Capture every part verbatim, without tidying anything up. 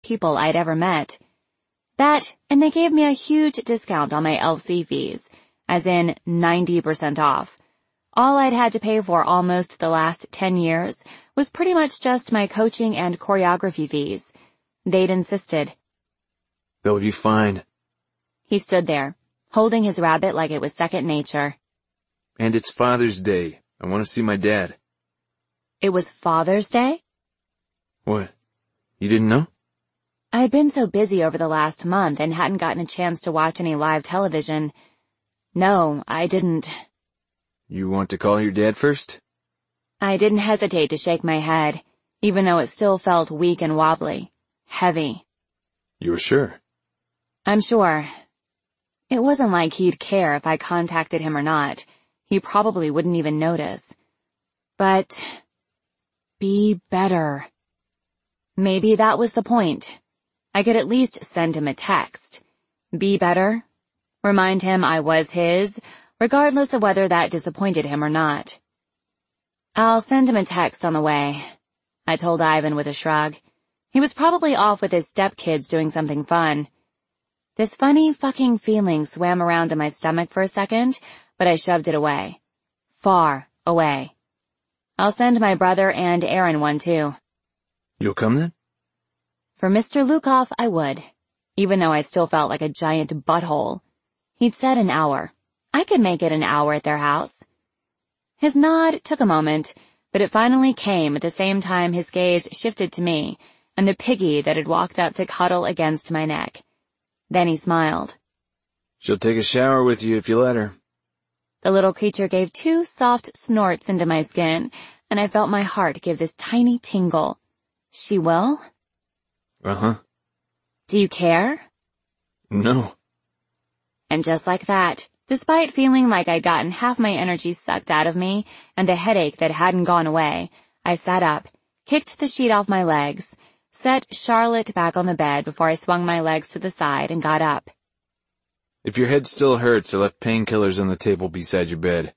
people I'd ever met. That, and they gave me a huge discount on my L C fees, as in ninety percent off. All I'd had to pay for almost the last ten years was pretty much just my coaching and choreography fees. They'd insisted. They'll be fine. He stood there, holding his rabbit like it was second nature. And it's Father's Day. I want to see my dad. It was Father's Day? What? You didn't know? I had been so busy over the last month and hadn't gotten a chance to watch any live television. No, I didn't. You want to call your dad first? I didn't hesitate to shake my head, even though it still felt weak and wobbly. Heavy. You're sure? I'm sure. It wasn't like he'd care if I contacted him or not. He probably wouldn't even notice. But be better. Maybe that was the point. I could at least send him a text. Be better? Remind him I was his, regardless of whether that disappointed him or not. I'll send him a text on the way, I told Ivan with a shrug. He was probably off with his stepkids doing something fun. This funny fucking feeling swam around in my stomach for a second, but I shoved it away. Far away. I'll send my brother and Aaron one too. You'll come then? For Mister Lukoff, I would, even though I still felt like a giant butthole. He'd said an hour. I could make it an hour at their house. His nod took a moment, but it finally came at the same time his gaze shifted to me and the piggy that had walked up to cuddle against my neck. Then he smiled. She'll take a shower with you if you let her. The little creature gave two soft snorts into my skin, and I felt my heart give this tiny tingle. She will? Uh-huh. Do you care? No. And just like that, despite feeling like I'd gotten half my energy sucked out of me and the headache that hadn't gone away, I sat up, kicked the sheet off my legs, set Charlotte back on the bed before I swung my legs to the side and got up. If your head still hurts, I left painkillers on the table beside your bed.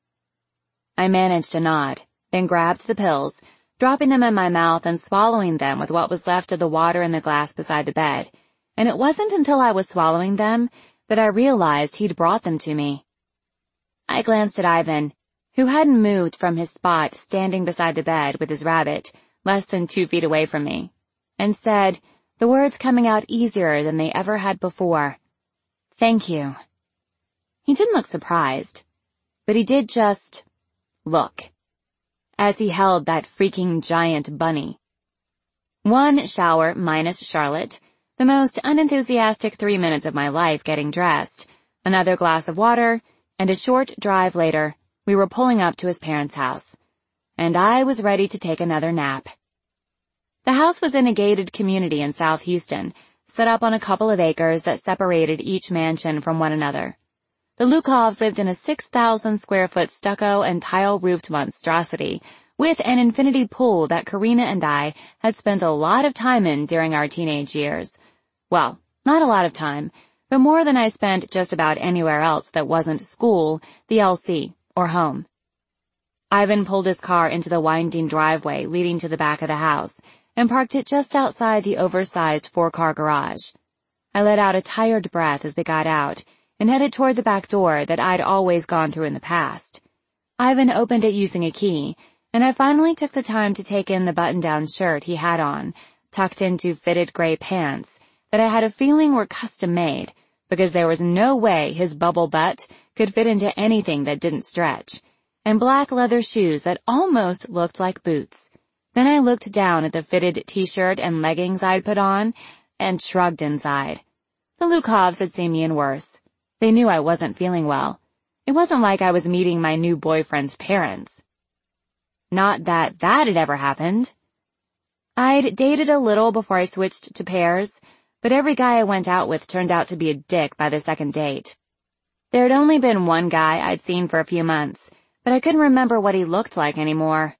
I managed to nod, then grabbed the pills, dropping them in my mouth and swallowing them with what was left of the water in the glass beside the bed. And it wasn't until I was swallowing them that I realized he'd brought them to me. I glanced at Ivan, who hadn't moved from his spot standing beside the bed with his rabbit, less than two feet away from me, and said, the words coming out easier than they ever had before, "Thank you." He didn't look surprised, but he did just look, as he held that freaking giant bunny. One shower minus Charlotte, the most unenthusiastic three minutes of my life getting dressed, another glass of water, and a short drive later, we were pulling up to his parents' house, and I was ready to take another nap. The house was in a gated community in South Houston, set up on a couple of acres that separated each mansion from one another. The Lukovs lived in a six thousand square foot stucco and tile-roofed monstrosity, with an infinity pool that Karina and I had spent a lot of time in during our teenage years. Well, not a lot of time, but more than I spent just about anywhere else that wasn't school, the L C, or home. Ivan pulled his car into the winding driveway leading to the back of the house and parked it just outside the oversized four-car garage. I let out a tired breath as we got out and headed toward the back door that I'd always gone through in the past. Ivan opened it using a key, and I finally took the time to take in the button-down shirt he had on, tucked into fitted gray pants that I had a feeling were custom-made, because there was no way his bubble butt could fit into anything that didn't stretch, and black leather shoes that almost looked like boots. Then I looked down at the fitted t-shirt and leggings I'd put on, and shrugged inside. The Lukovs had seen me in worse. They knew I wasn't feeling well. It wasn't like I was meeting my new boyfriend's parents. Not that that had ever happened. I'd dated a little before I switched to pairs, but every guy I went out with turned out to be a dick by the second date. There had only been one guy I'd seen for a few months, but I couldn't remember what he looked like anymore.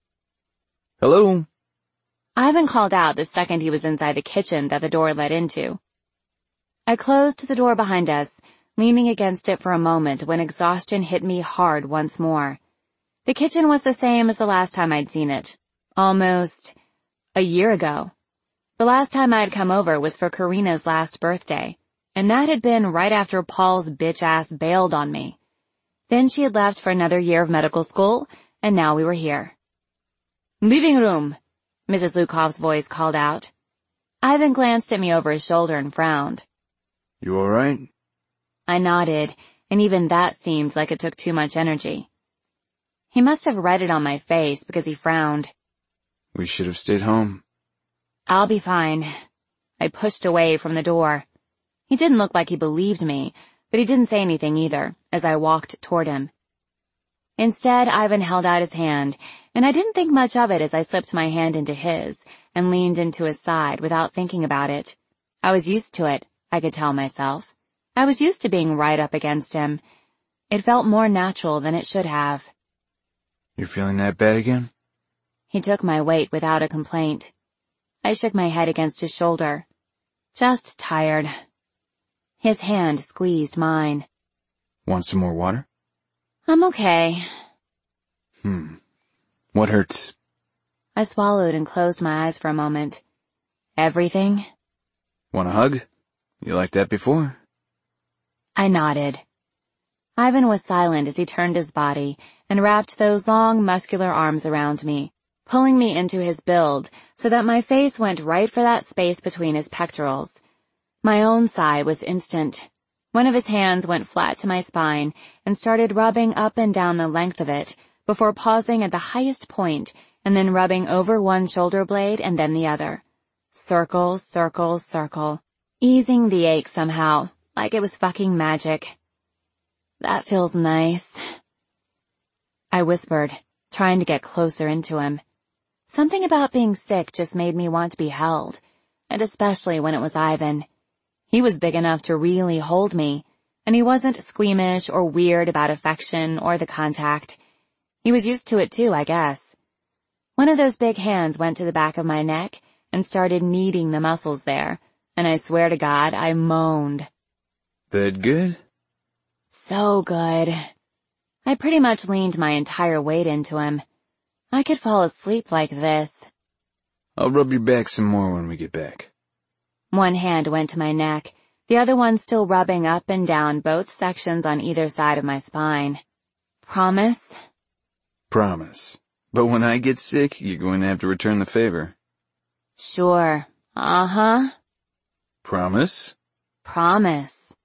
Hello? Ivan called out the second he was inside the kitchen that the door led into. I closed the door behind us, leaning against it for a moment when exhaustion hit me hard once more. The kitchen was the same as the last time I'd seen it. Almost a year ago. The last time I'd come over was for Karina's last birthday, and that had been right after Paul's bitch-ass bailed on me. Then she had left for another year of medical school, and now we were here. "Living room," Missus Lukoff's voice called out. Ivan glanced at me over his shoulder and frowned. "You all right?" I nodded, and even that seemed like it took too much energy. He must have read it on my face because he frowned. "We should have stayed home." "I'll be fine." I pushed away from the door. He didn't look like he believed me, but he didn't say anything either as I walked toward him. Instead, Ivan held out his hand, and I didn't think much of it as I slipped my hand into his and leaned into his side without thinking about it. I was used to it, I could tell myself. I was used to being right up against him. It felt more natural than it should have. "You're feeling that bad again?" He took my weight without a complaint. I shook my head against his shoulder. Just tired. His hand squeezed mine. "Want some more water?" "I'm okay." Hmm. What hurts? I swallowed and closed my eyes for a moment. Everything? Want a hug? You liked that before? I nodded. Ivan was silent as he turned his body and wrapped those long, muscular arms around me, pulling me into his build so that my face went right for that space between his pectorals. My own sigh was instant. One of his hands went flat to my spine and started rubbing up and down the length of it before pausing at the highest point and then rubbing over one shoulder blade and then the other. Circle, circle, circle, easing the ache somehow, like it was fucking magic. "That feels nice," I whispered, trying to get closer into him. Something about being sick just made me want to be held, and especially when it was Ivan. He was big enough to really hold me, and he wasn't squeamish or weird about affection or the contact. He was used to it too, I guess. One of those big hands went to the back of my neck and started kneading the muscles there, and I swear to God, I moaned. "That good?" So good. I pretty much leaned my entire weight into him. I could fall asleep like this. "I'll rub your back some more when we get back." One hand went to my neck, the other one still rubbing up and down both sections on either side of my spine. "Promise?" "Promise. But when I get sick, you're going to have to return the favor." "Sure. Uh-huh." "Promise?" "Promise."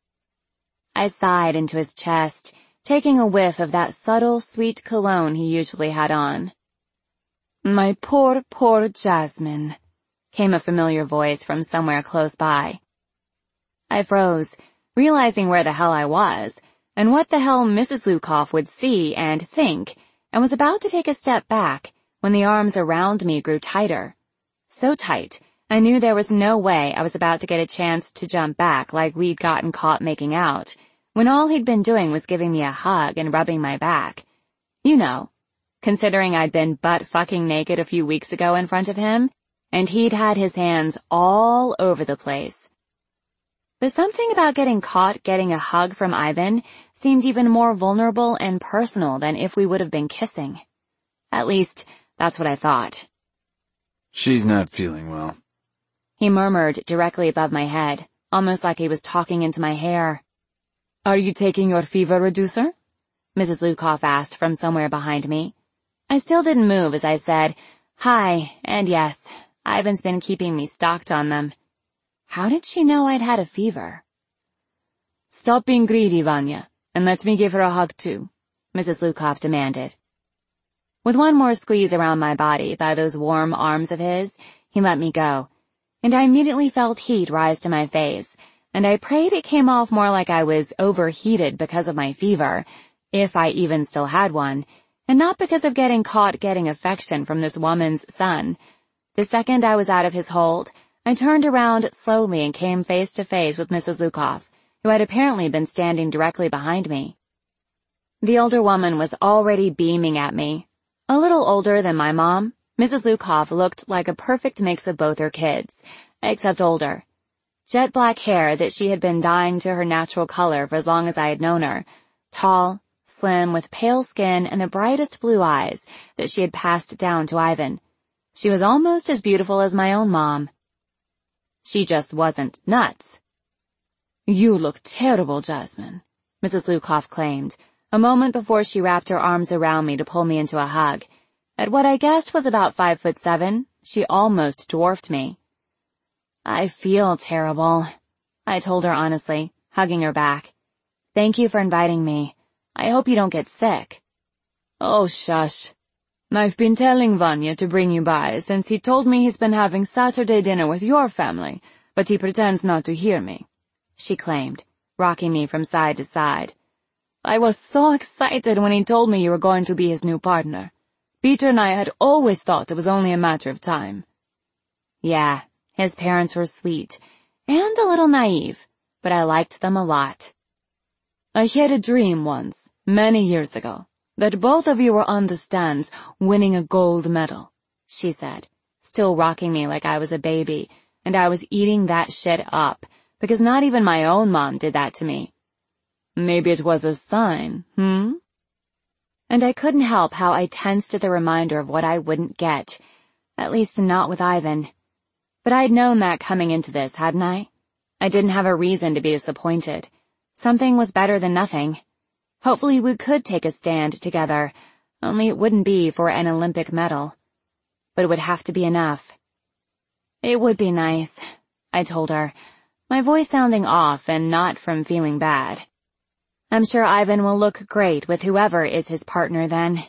I sighed into his chest, taking a whiff of that subtle, sweet cologne he usually had on. "My poor, poor Jasmine," came a familiar voice from somewhere close by. I froze, realizing where the hell I was, and what the hell Missus Lukoff would see and think, and was about to take a step back when the arms around me grew tighter. So tight, I knew there was no way I was about to get a chance to jump back like we'd gotten caught making out, when all he'd been doing was giving me a hug and rubbing my back. You know, considering I'd been butt-fucking naked a few weeks ago in front of him, and he'd had his hands all over the place. But something about getting caught getting a hug from Ivan seemed even more vulnerable and personal than if we would have been kissing. At least, that's what I thought. "She's not feeling well," he murmured directly above my head, almost like he was talking into my hair. "Are you taking your fever reducer?" Missus Lukoff asked from somewhere behind me. I still didn't move as I said, "Hi, and yes, Ivan's been keeping me stocked on them." How did she know I'd had a fever? "Stop being greedy, Vanya, and let me give her a hug too," Missus Lukoff demanded. With one more squeeze around my body by those warm arms of his, he let me go, and I immediately felt heat rise to my face, and I prayed it came off more like I was overheated because of my fever, if I even still had one, and not because of getting caught getting affection from this woman's son. The second I was out of his hold, I turned around slowly and came face to face with Missus Lukoff, who had apparently been standing directly behind me. The older woman was already beaming at me. A little older than my mom, Missus Lukoff looked like a perfect mix of both her kids, except older. Jet black hair that she had been dyeing to her natural color for as long as I had known her, tall, slim, with pale skin and the brightest blue eyes that she had passed down to Ivan. She was almost as beautiful as my own mom. She just wasn't nuts. You look terrible, Jasmine, Missus Lukoff claimed, a moment before she wrapped her arms around me to pull me into a hug. At what I guessed was about five foot seven, she almost dwarfed me. I feel terrible, I told her honestly, hugging her back. Thank you for inviting me. I hope you don't get sick. Oh, shush. I've been telling Vanya to bring you by since he told me he's been having Saturday dinner with your family, but he pretends not to hear me, she claimed, rocking me from side to side. I was so excited when he told me you were going to be his new partner. Peter and I had always thought it was only a matter of time. Yeah, his parents were sweet, and a little naive, but I liked them a lot. I had a dream once, many years ago, that both of you were on the stands winning a gold medal, she said, still rocking me like I was a baby, and I was eating that shit up, because not even my own mom did that to me. Maybe it was a sign, hmm? And I couldn't help how I tensed at the reminder of what I wouldn't get, at least not with Ivan. But I'd known that coming into this, hadn't I? I didn't have a reason to be disappointed. Something was better than nothing. Hopefully we could take a stand together, only it wouldn't be for an Olympic medal. But it would have to be enough. It would be nice, I told her, my voice sounding off and not from feeling bad. I'm sure Ivan will look great with whoever is his partner then.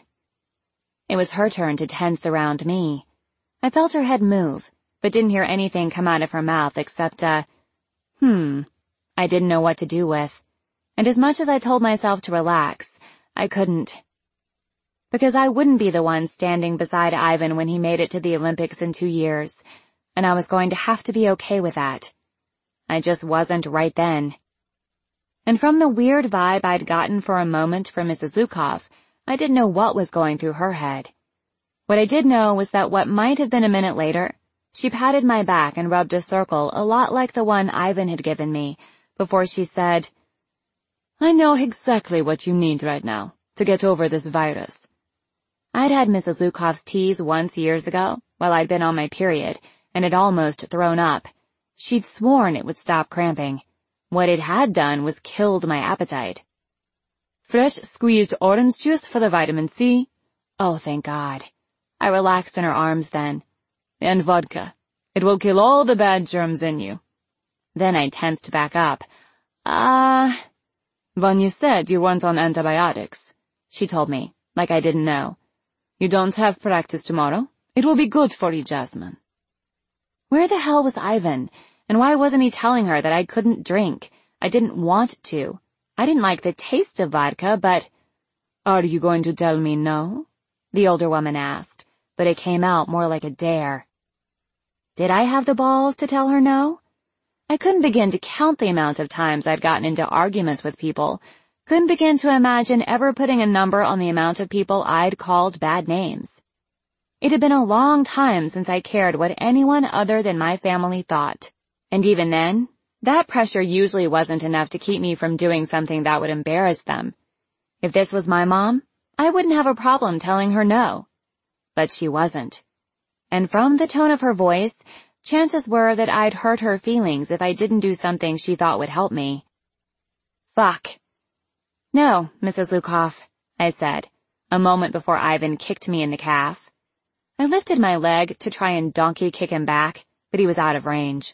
It was her turn to tense around me. I felt her head move, but didn't hear anything come out of her mouth except a, hmm, I didn't know what to do with. And as much as I told myself to relax, I couldn't. Because I wouldn't be the one standing beside Ivan when he made it to the Olympics in two years, and I was going to have to be okay with that. I just wasn't right then. And from the weird vibe I'd gotten for a moment from Missus Lukoff, I didn't know what was going through her head. What I did know was that what might have been a minute later, she patted my back and rubbed a circle a lot like the one Ivan had given me, before she said, I know exactly what you need right now to get over this virus. I'd had Missus Lukoff's teas once years ago, while I'd been on my period, and had almost thrown up. She'd sworn it would stop cramping. What it had done was killed my appetite. Fresh squeezed orange juice for the vitamin C. Oh, thank God. I relaxed in her arms then. And vodka. It will kill all the bad germs in you. Then I tensed back up. Ah... Uh, Vanya said you weren't on antibiotics, she told me, like I didn't know. You don't have practice tomorrow. It will be good for you, Jasmine. Where the hell was Ivan? And why wasn't he telling her that I couldn't drink? I didn't want to. I didn't like the taste of vodka, but... Are you going to tell me no? The older woman asked, but it came out more like a dare. Did I have the balls to tell her no? I couldn't begin to count the amount of times I'd gotten into arguments with people. Couldn't begin to imagine ever putting a number on the amount of people I'd called bad names. It had been a long time since I cared what anyone other than my family thought. And even then, that pressure usually wasn't enough to keep me from doing something that would embarrass them. If this was my mom, I wouldn't have a problem telling her no. But she wasn't. And from the tone of her voice, chances were that I'd hurt her feelings if I didn't do something she thought would help me. Fuck. No, Missus Lukoff, I said, a moment before Ivan kicked me in the calf. I lifted my leg to try and donkey kick him back, but he was out of range.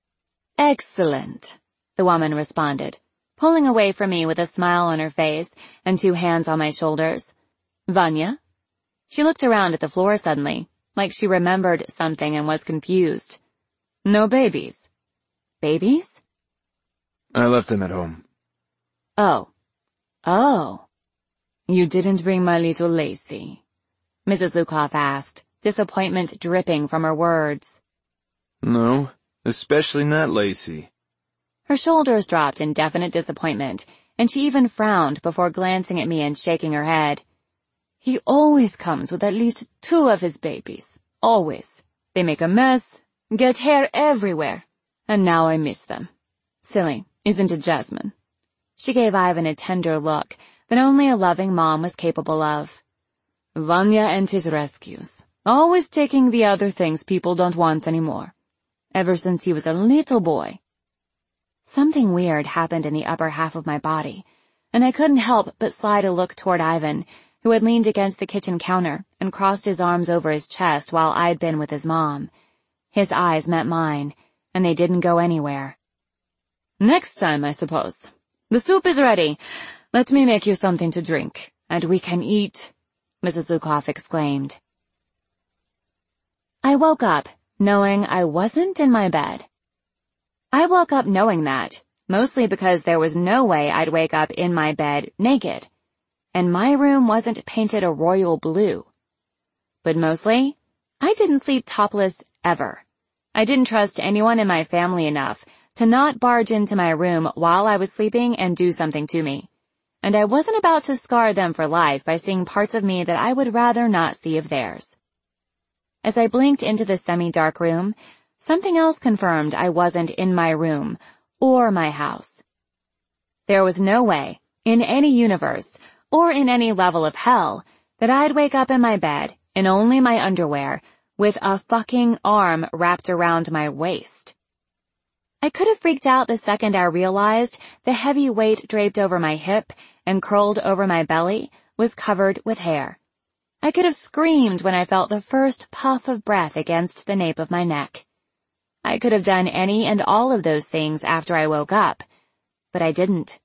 Excellent, the woman responded, pulling away from me with a smile on her face and two hands on my shoulders. Vanya? She looked around at the floor suddenly, like she remembered something and was confused. No babies. Babies? I left them at home. Oh. Oh. You didn't bring my little Lacey? Missus Lukoff asked, disappointment dripping from her words. No, especially not Lacey. Her shoulders dropped in definite disappointment, and she even frowned before glancing at me and shaking her head. He always comes with at least two of his babies. Always. They make a mess, get hair everywhere, and now I miss them. Silly, isn't it, Jasmine? She gave Ivan a tender look that only a loving mom was capable of. Vanya and his rescues, always taking the other things people don't want anymore. ever since he was a little boy. Something weird happened in the upper half of my body, and I couldn't help but slide a look toward Ivan, who had leaned against the kitchen counter and crossed his arms over his chest while I'd been with his mom. His eyes met mine, and they didn't go anywhere. "Next time, I suppose. The soup is ready. Let me make you something to drink, and we can eat," Missus Lukoff exclaimed. I woke up, knowing I wasn't in my bed. I woke up knowing that, mostly because there was no way I'd wake up in my bed naked, and my room wasn't painted a royal blue. But mostly, I didn't sleep topless ever. I didn't trust anyone in my family enough to not barge into my room while I was sleeping and do something to me, and I wasn't about to scar them for life by seeing parts of me that I would rather not see of theirs. As I blinked into the semi-dark room, something else confirmed I wasn't in my room or my house. There was no way, in any universe, or in any level of hell, that I'd wake up in my bed, in only my underwear, with a fucking arm wrapped around my waist. I could have freaked out the second I realized the heavy weight draped over my hip and curled over my belly was covered with hair. I could have screamed when I felt the first puff of breath against the nape of my neck. I could have done any and all of those things after I woke up, but I didn't.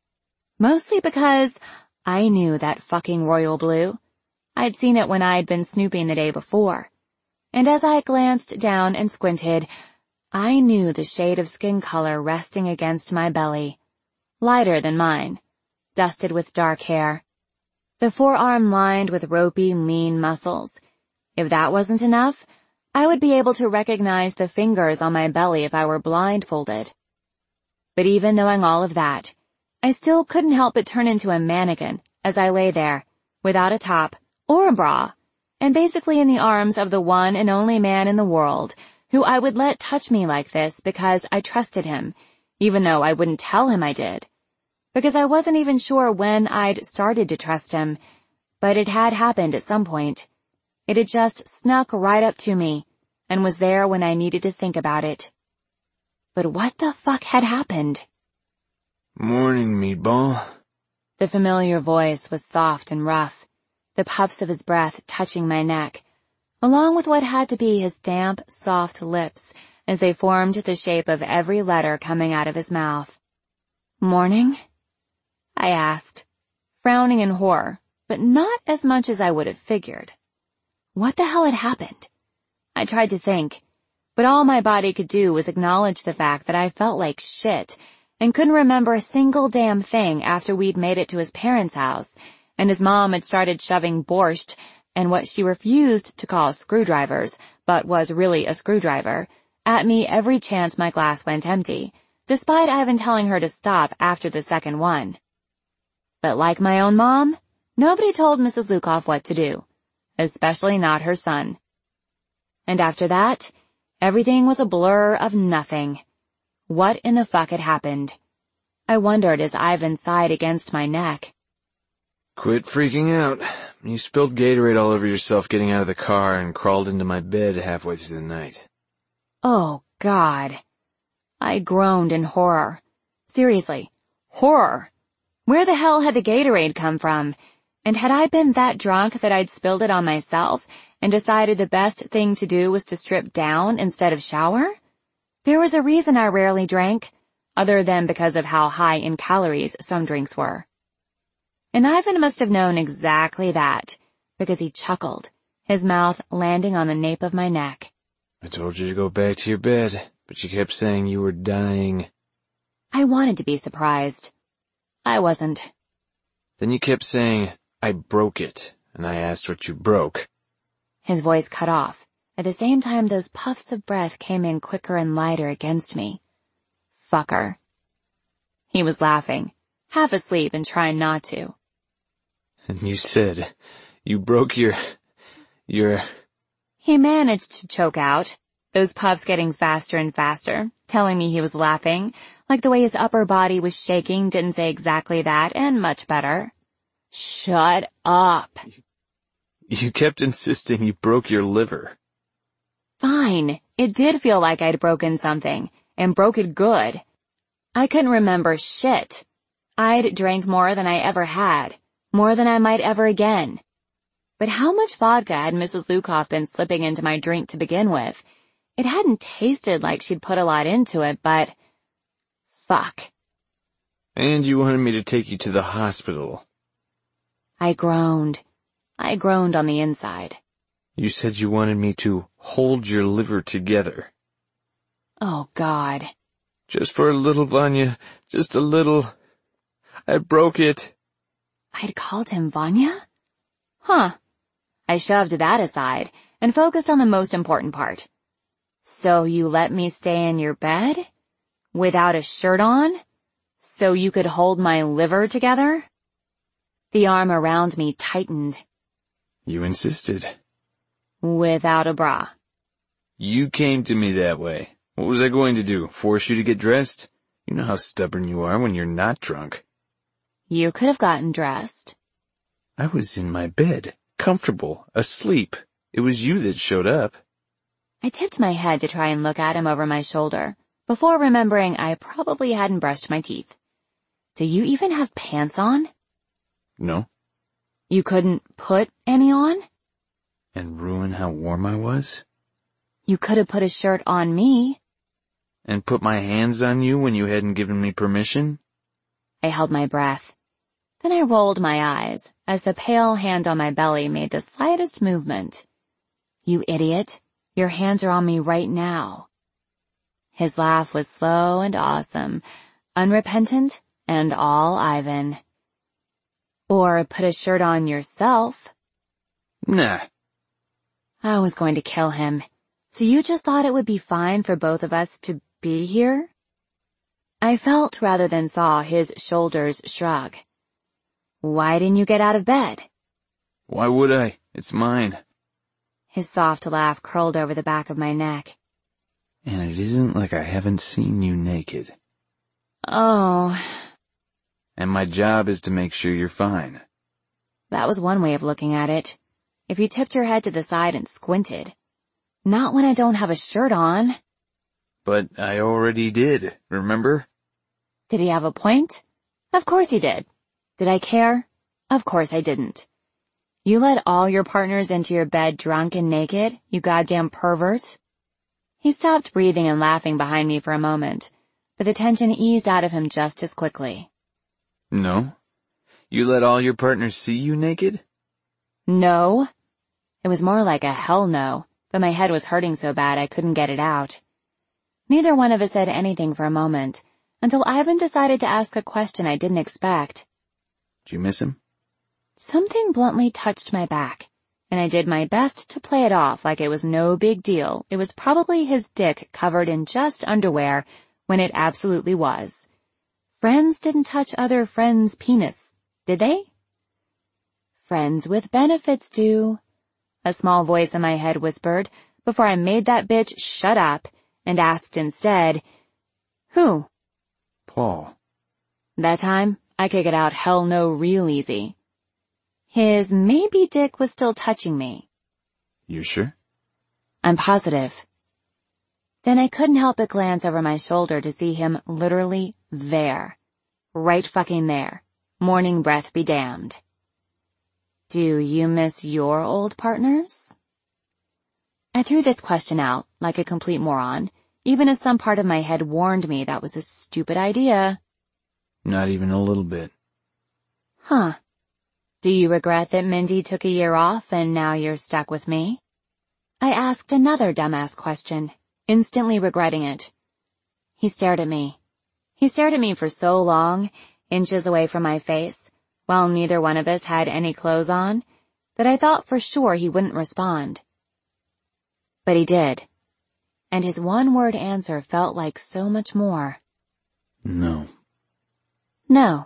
Mostly because I knew that fucking royal blue. I'd seen it when I'd been snooping the day before. And as I glanced down and squinted, I knew the shade of skin color resting against my belly. Lighter than mine, dusted with dark hair. The forearm lined with ropey, lean muscles. If that wasn't enough, I would be able to recognize the fingers on my belly if I were blindfolded. But even knowing all of that, I still couldn't help but turn into a mannequin as I lay there, without a top or a bra, and basically in the arms of the one and only man in the world who I would let touch me like this because I trusted him, even though I wouldn't tell him I did. Because I wasn't even sure when I'd started to trust him, but it had happened at some point. It had just snuck right up to me, and was there when I needed to think about it. But what the fuck had happened? "Morning, meatball." The familiar voice was soft and rough, the puffs of his breath touching my neck, along with what had to be his damp, soft lips as they formed the shape of every letter coming out of his mouth. "Morning?" I asked, frowning in horror, but not as much as I would have figured. What the hell had happened? I tried to think, but all my body could do was acknowledge the fact that I felt like shit and couldn't remember a single damn thing after we'd made it to his parents' house, and his mom had started shoving borscht and what she refused to call screwdrivers, but was really a screwdriver, at me every chance my glass went empty, despite Ivan telling her to stop after the second one. But like my own mom, nobody told Missus Lukoff what to do, especially not her son. And after that, everything was a blur of nothing. What in the fuck had happened? I wondered as Ivan sighed against my neck. "Quit freaking out. You spilled Gatorade all over yourself getting out of the car and crawled into my bed halfway through the night." Oh, God. I groaned in horror. Seriously, horror. Where the hell had the Gatorade come from? And had I been that drunk that I'd spilled it on myself and decided the best thing to do was to strip down instead of shower? There was a reason I rarely drank, other than because of how high in calories some drinks were. And Ivan must have known exactly that, because he chuckled, his mouth landing on the nape of my neck. "I told you to go back to your bed, but you kept saying you were dying." I wanted to be surprised. I wasn't. "Then you kept saying, 'I broke it,' and I asked what you broke." His voice cut off. At the same time, those puffs of breath came in quicker and lighter against me. Fucker. He was laughing, half asleep and trying not to. "And you said, you broke your, your..." He managed to choke out, those puffs getting faster and faster, telling me he was laughing, like the way his upper body was shaking didn't say exactly that, and much better. Shut up. "You kept insisting you broke your liver." Fine, it did feel like I'd broken something, and broke it good. I couldn't remember shit. I'd drank more than I ever had, more than I might ever again. But how much vodka had Missus Lukoff been slipping into my drink to begin with? It hadn't tasted like she'd put a lot into it, but... fuck. And you wanted me to take you to the hospital. I groaned. I groaned on the inside. You said you wanted me to hold your liver together. Oh, God. Just for a little, Vanya. Just a little. I broke it. I'd called him Vanya? Huh. I shoved that aside and focused on the most important part. So you let me stay in your bed? Without a shirt on? So you could hold my liver together? The arm around me tightened. You insisted. Without a bra. You came to me that way. What was I going to do? Force you to get dressed? You know how stubborn you are when you're not drunk. You could have gotten dressed. I was in my bed, comfortable, asleep. It was you that showed up. I tipped my head to try and look at him over my shoulder, before remembering I probably hadn't brushed my teeth. Do you even have pants on? No. You couldn't put any on? And ruin how warm I was? You could have put a shirt on me. And put my hands on you when you hadn't given me permission? I held my breath. Then I rolled my eyes as the pale hand on my belly made the slightest movement. You idiot, your hands are on me right now. His laugh was slow and awesome, unrepentant and all Ivan. Or put a shirt on yourself. Nah. I was going to kill him. So you just thought it would be fine for both of us to be here? I felt rather than saw his shoulders shrug. Why didn't you get out of bed? Why would I? It's mine. His soft laugh curled over the back of my neck. And it isn't like I haven't seen you naked. Oh. And my job is to make sure you're fine. That was one way of looking at it. If you tipped your head to the side and squinted. Not when I don't have a shirt on. But I already did, remember? Did he have a point? Of course he did. Did I care? Of course I didn't. You let all your partners into your bed drunk and naked, you goddamn pervert. He stopped breathing and laughing behind me for a moment, but the tension eased out of him just as quickly. No? You let all your partners see you naked? No. It was more like a hell no, but my head was hurting so bad I couldn't get it out. Neither one of us said anything for a moment, until Ivan decided to ask a question I didn't expect. Did you miss him? Something bluntly touched my back, and I did my best to play it off like it was no big deal. It was probably his dick covered in just underwear, when it absolutely was. Friends didn't touch other friends' penis, did they? Friends with benefits do, a small voice in my head whispered, before I made that bitch shut up and asked instead, Who? Paul. That time, I could get out hell no real easy. His maybe dick was still touching me. You sure? I'm positive. Then I couldn't help but glance over my shoulder to see him literally there. Right fucking there. Morning breath be damned. Do you miss your old partners? I threw this question out, like a complete moron, even as some part of my head warned me that was a stupid idea. Not even a little bit. Huh. Do you regret that Mindy took a year off and now you're stuck with me? I asked another dumbass question, instantly regretting it. He stared at me. He stared at me for so long, inches away from my face, while neither one of us had any clothes on, that I thought for sure he wouldn't respond. But he did. And his one-word answer felt like so much more. No. No.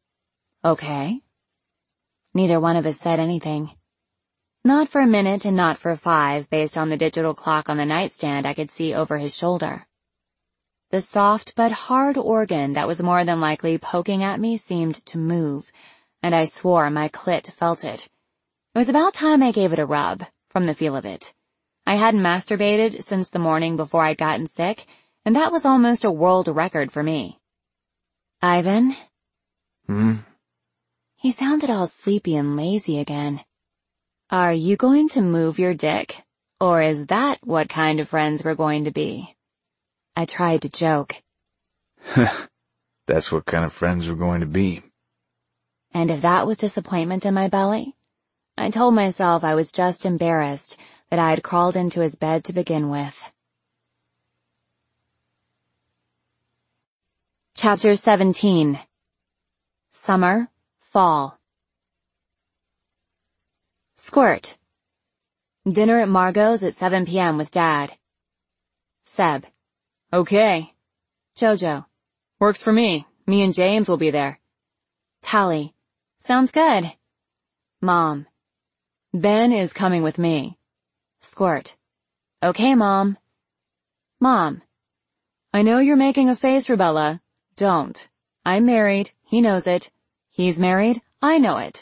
Okay. Neither one of us said anything. Not for a minute and not for five, based on the digital clock on the nightstand I could see over his shoulder. The soft but hard organ that was more than likely poking at me seemed to move, and I swore my clit felt it. It was about time I gave it a rub, from the feel of it. I hadn't masturbated since the morning before I'd gotten sick, and that was almost a world record for me. Ivan? Hmm? He sounded all sleepy and lazy again. Are you going to move your dick? Or is that what kind of friends we're going to be? I tried to joke. That's what kind of friends we're going to be. And if that was disappointment in my belly, I told myself I was just embarrassed that I had crawled into his bed to begin with. Chapter seventeen. Summer, Fall. Squirt. Dinner at Margot's at seven p.m. with Dad. Seb. Okay. Jojo. Works for me. Me and James will be there. Tally. Sounds good. Mom. Ben is coming with me. Squirt. Okay, Mom. Mom. I know you're making a face, Rebella. Don't. I'm married. He knows it. He's married. I know it.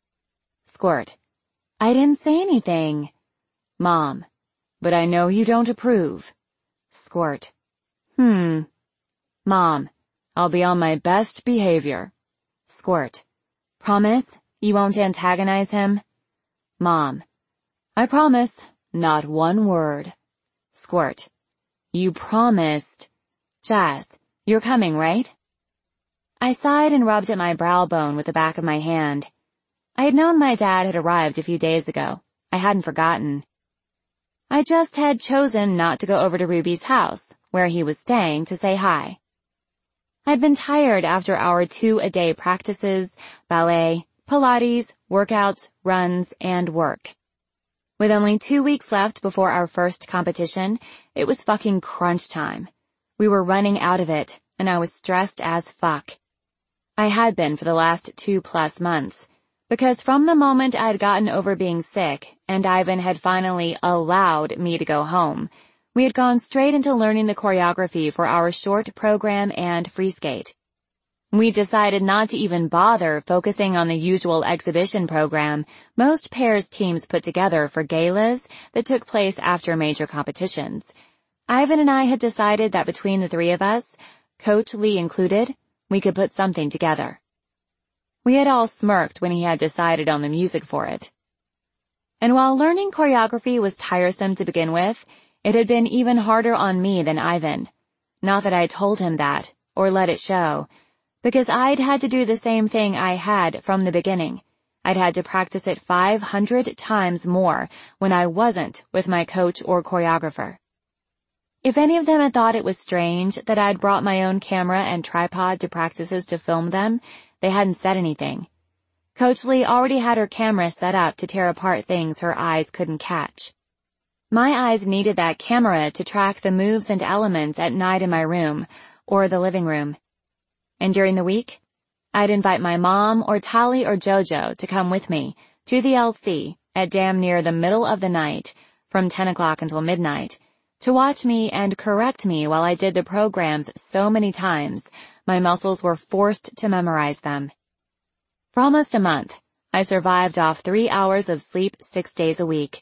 Squirt. I didn't say anything. Mom. But I know you don't approve. Squirt. Hmm. Mom. I'll be on my best behavior. Squirt. Promise you won't antagonize him? Mom. I promise. Not one word. Squirt. You promised. Jazz, you're coming, right? I sighed and rubbed at my brow bone with the back of my hand. I had known my dad had arrived a few days ago. I hadn't forgotten. I just had chosen not to go over to Ruby's house, where he was staying, to say hi. I'd been tired after our two-a-day practices, ballet, Pilates, workouts, runs, and work. With only two weeks left before our first competition, it was fucking crunch time. We were running out of it, and I was stressed as fuck. I had been for the last two-plus months, because from the moment I'd gotten over being sick and Ivan had finally allowed me to go home, we had gone straight into learning the choreography for our short program and free skate. We decided not to even bother focusing on the usual exhibition program most pairs teams put together for galas that took place after major competitions. Ivan and I had decided that between the three of us, Coach Lee included, we could put something together. We had all smirked when he had decided on the music for it. And while learning choreography was tiresome to begin with, it had been even harder on me than Ivan. Not that I told him that, or let it show, because I'd had to do the same thing I had from the beginning. I'd had to practice it five hundred times more when I wasn't with my coach or choreographer. If any of them had thought it was strange that I'd brought my own camera and tripod to practices to film them, they hadn't said anything. Coach Lee already had her camera set up to tear apart things her eyes couldn't catch. My eyes needed that camera to track the moves and elements at night in my room, or the living room. And during the week, I'd invite my mom or Tally or Jojo to come with me to the L C at damn near the middle of the night, from ten o'clock until midnight, to watch me and correct me while I did the programs so many times, my muscles were forced to memorize them. For almost a month, I survived off three hours of sleep six days a week.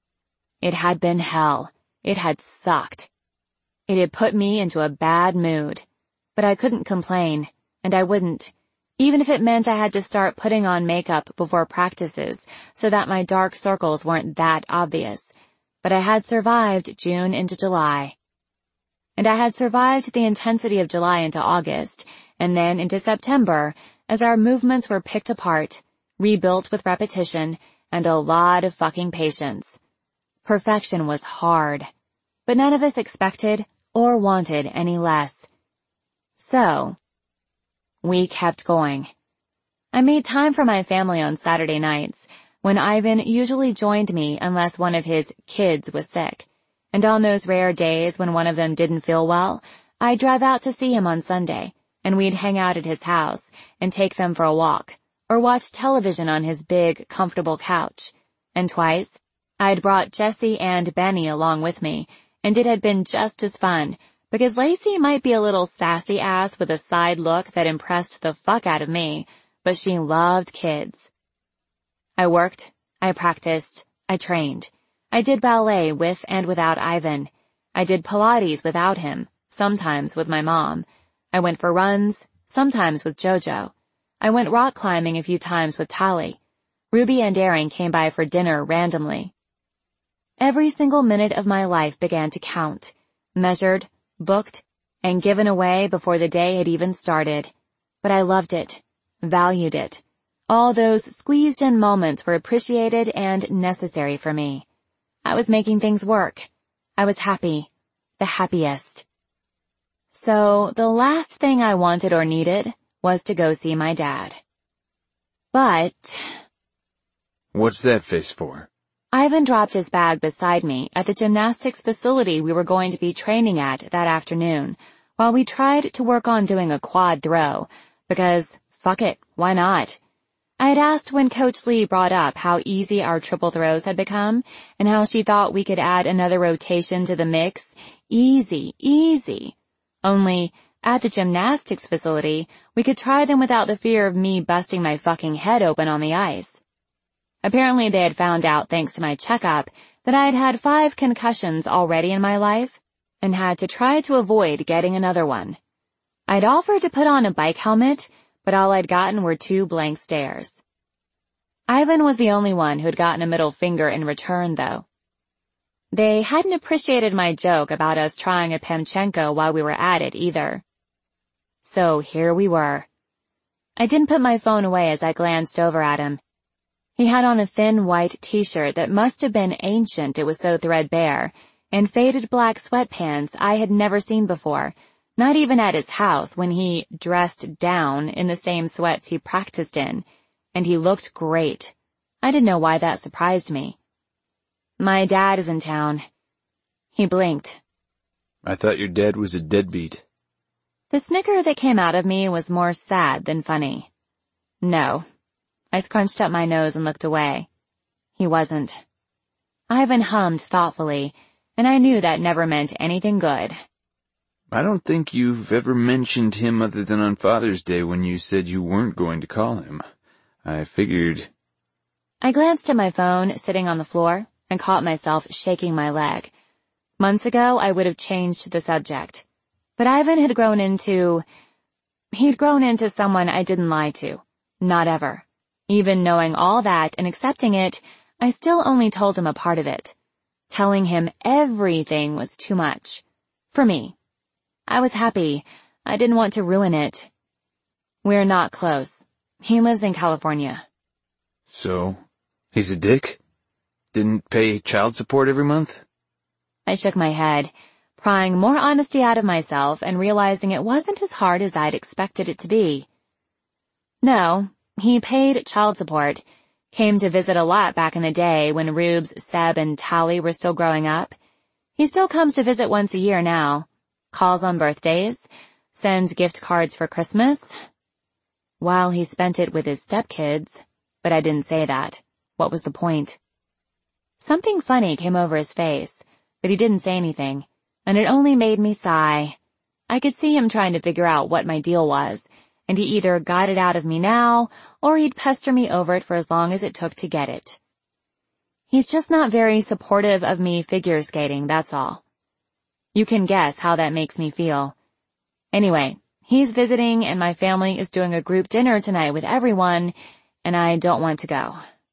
It had been hell. It had sucked. It had put me into a bad mood. But I couldn't complain, and I wouldn't, even if it meant I had to start putting on makeup before practices so that my dark circles weren't that obvious. But I had survived June into July. And I had survived the intensity of July into August, and then into September, as our movements were picked apart, rebuilt with repetition, and a lot of fucking patience. Perfection was hard, but none of us expected or wanted any less. So, we kept going. I made time for my family on Saturday nights, when Ivan usually joined me unless one of his kids was sick. And on those rare days when one of them didn't feel well, I'd drive out to see him on Sunday, and we'd hang out at his house and take them for a walk, or watch television on his big, comfortable couch. And twice, I'd brought Jessie and Benny along with me, and it had been just as fun, because Lacey might be a little sassy ass with a side look that impressed the fuck out of me, but she loved kids. I worked, I practiced, I trained. I did ballet with and without Ivan. I did Pilates without him, sometimes with my mom. I went for runs, sometimes with Jojo. I went rock climbing a few times with Tali. Ruby and Aaron came by for dinner randomly. Every single minute of my life began to count, measured, booked, and given away before the day had even started. But I loved it, valued it. All those squeezed-in moments were appreciated and necessary for me. I was making things work. I was happy, the happiest. So the last thing I wanted or needed was to go see my dad. But... What's that face for? Ivan dropped his bag beside me at the gymnastics facility we were going to be training at that afternoon, while we tried to work on doing a quad throw, because, fuck it, why not? I had asked when Coach Lee brought up how easy our triple throws had become, and how she thought we could add another rotation to the mix. Easy, easy. Only, at the gymnastics facility, we could try them without the fear of me busting my fucking head open on the ice. Apparently they had found out, thanks to my checkup, that I had had five concussions already in my life, and had to try to avoid getting another one. I'd offered to put on a bike helmet, but all I'd gotten were two blank stares. Ivan was the only one who'd gotten a middle finger in return, though. They hadn't appreciated my joke about us trying a Pamchenko while we were at it, either. So here we were. I didn't put my phone away as I glanced over at him. He had on a thin white t-shirt that must have been ancient, it was so threadbare, and faded black sweatpants I had never seen before, not even at his house when he dressed down in the same sweats he practiced in, and he looked great. I didn't know why that surprised me. My dad is in town. He blinked. I thought your dad was a deadbeat. The snicker that came out of me was more sad than funny. No. I scrunched up my nose and looked away. He wasn't. Ivan hummed thoughtfully, and I knew that never meant anything good. I don't think you've ever mentioned him other than on Father's Day when you said you weren't going to call him. I figured... I glanced at my phone sitting on the floor and caught myself shaking my leg. Months ago, I would have changed the subject. But Ivan had grown into... He'd grown into someone I didn't lie to. Not ever. Even knowing all that and accepting it, I still only told him a part of it. Telling him everything was too much. For me. I was happy. I didn't want to ruin it. We're not close. He lives in California. So, he's a dick? Didn't pay child support every month? I shook my head, prying more honesty out of myself and realizing it wasn't as hard as I'd expected it to be. No. He paid child support, came to visit a lot back in the day when Rubes, Seb, and Tally were still growing up. He still comes to visit once a year now, calls on birthdays, sends gift cards for Christmas. While he spent it with his stepkids, but I didn't say that. What was the point? Something funny came over his face, but he didn't say anything, and it only made me sigh. I could see him trying to figure out what my deal was, and he either got it out of me now, or he'd pester me over it for as long as it took to get it. He's just not very supportive of me figure skating, that's all. You can guess how that makes me feel. Anyway, he's visiting and my family is doing a group dinner tonight with everyone, and I don't want to go.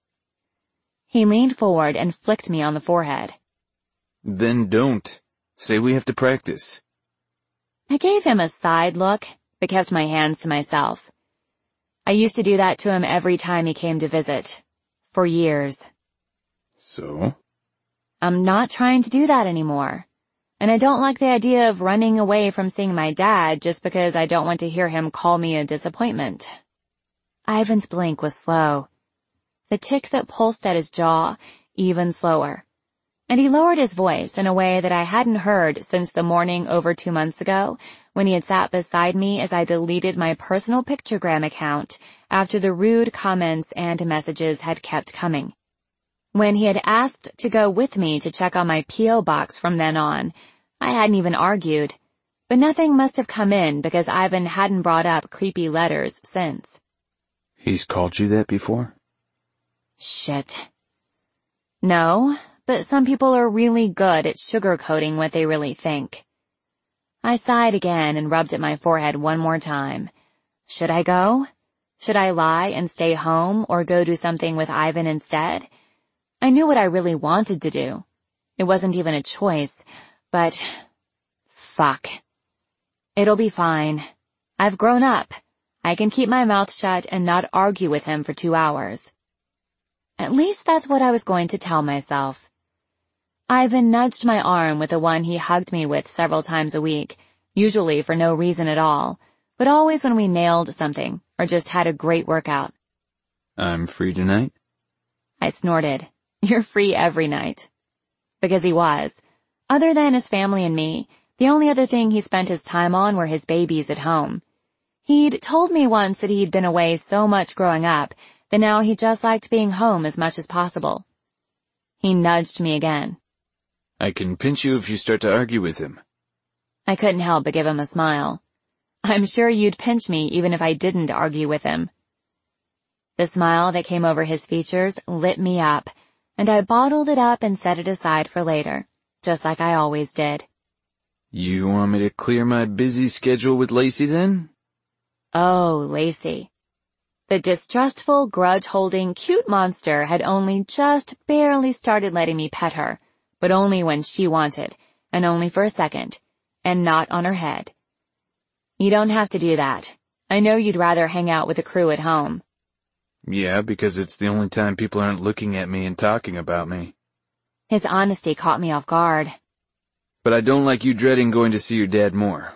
He leaned forward and flicked me on the forehead. Then don't. Say we have to practice. I gave him a side look, but kept my hands to myself. I used to do that to him every time he came to visit. For years. So? I'm not trying to do that anymore. And I don't like the idea of running away from seeing my dad just because I don't want to hear him call me a disappointment. Ivan's blink was slow. The tick that pulsed at his jaw, even slower. And he lowered his voice in a way that I hadn't heard since the morning over two months ago when he had sat beside me as I deleted my personal pictogram account after the rude comments and messages had kept coming. When he had asked to go with me to check on my P O box from then on, I hadn't even argued, but nothing must have come in because Ivan hadn't brought up creepy letters since. He's called you that before? Shit. No. but some people are really good at sugarcoating what they really think. I sighed again and rubbed at my forehead one more time. Should I go? Should I lie and stay home or go do something with Ivan instead? I knew what I really wanted to do. It wasn't even a choice, but fuck. It'll be fine. I've grown up. I can keep my mouth shut and not argue with him for two hours. At least that's what I was going to tell myself. Ivan nudged my arm with the one he hugged me with several times a week, usually for no reason at all, but always when we nailed something or just had a great workout. I'm free tonight? I snorted. You're free every night. Because he was. Other than his family and me, the only other thing he spent his time on were his babies at home. He'd told me once that he'd been away so much growing up that now he just liked being home as much as possible. He nudged me again. I can pinch you if you start to argue with him. I couldn't help but give him a smile. I'm sure you'd pinch me even if I didn't argue with him. The smile that came over his features lit me up, and I bottled it up and set it aside for later, just like I always did. You want me to clear my busy schedule with Lacey then? Oh, Lacey. The distrustful, grudge-holding, cute monster had only just barely started letting me pet her, but only when she wanted, and only for a second, and not on her head. You don't have to do that. I know you'd rather hang out with the crew at home. Yeah, because it's the only time people aren't looking at me and talking about me. His honesty caught me off guard. But I don't like you dreading going to see your dad more.